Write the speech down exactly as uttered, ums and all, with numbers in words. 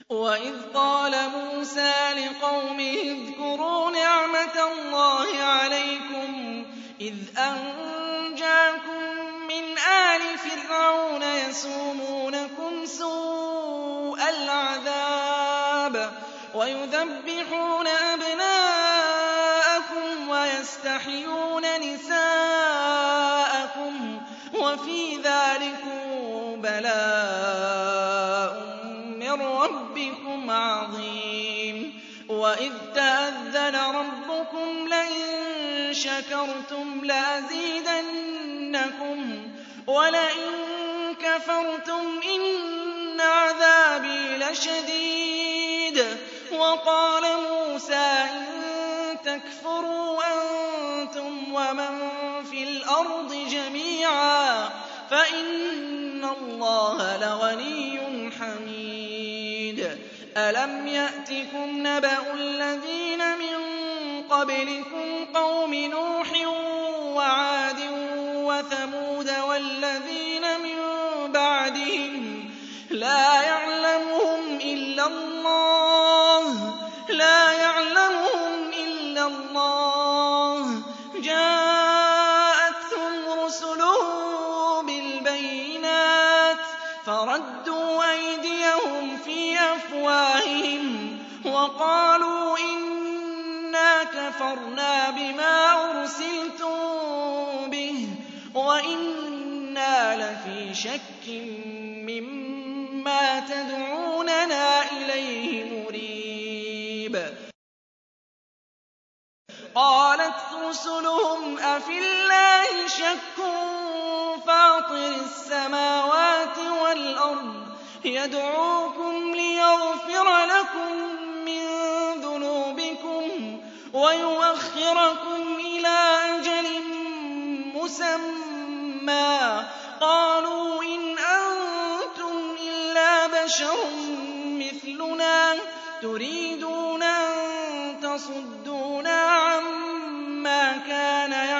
وَإِذْ قَالَ مُوسَىٰ لِقَوْمِهِ اذْكُرُوا نِعْمَةَ اللَّهِ عَلَيْكُمْ إِذْ أَنجَاكُم مِّنْ آلِ فِرْعَوْنَ يَسُومُونَكُمْ سُوءَ الْعَذَابِ وَيُذَبِّحُونَ أَبْنَاءَكُمْ وَيَسْتَحْيُونَ نِسَاءَكُمْ وَفِي ذَٰلِكُم بَلَاءٌ مِّن رَّبِّكُمْ عَظِيمٌ وَإِذْ تَأَذَّنَ رَبُّكُمْ لَئِن شَكَرْتُمْ لَأَزِيدَنَّكُمْ وَلَئِن كَفَرْتُمْ إِنَّ عَذَابِي لَشَدِيدٌ وَقَالَ مُوسَىٰ إِن تَكْفُرُوا أَنتُمْ وَمَن فِي الْأَرْضِ جَمِيعًا فَإِنَّ اللَّهَ لَغَنِيٌّ حَمِيدٌ أَلَمْ يَأْتِكُمْ نَبَأُ الَّذِينَ مِن قَبْلِكُمْ قَوْمِ نُوحٍ وَعَادٍ وَثَمُودَ وَالَّذِينَ مِن بَعْدِهِمْ لَا يَعْلَمُهُمْ إِلَّا اللَّهُ لَا يَعْلَمُهُمْ إِلَّا اللَّهُ جَاءَتْهُمْ رُسُلُهُم بِالْبَيِّنَاتِ فَرَدُّوا أَيْدِيَهُمْ فِي أَفْوَاهِهِمْ وَقَالُوا إِنَّا كَفَرْنَا بِمَا أُرْسِلْتُم بِهِ وَإِنَّا لَفِي شَكٍّ مِّمَّا تَدْعُونَنَا إِلَيْهِ مُرِيبٍ قَالَتْ رُسُلُهُمْ أَفِي اللَّهِ شَكٌّ فَاطِرِ السَّمَاوَاتِ وَالْأَرْضِ يَدْعُوكُمْ لِيَغْفِرَ لَكُم مِّن ذُنُوبِكُمْ وَيُؤَخِّرَكُمْ إِلَىٰ أَجَلٍ مُّسَمًّى قَالُوا إِنْ أَنتُمْ إِلَّا بَشَرٌ مِّثْلُنَا تُرِيدُونَ أَن تَصُدُّونَا عَمَّا كَانَ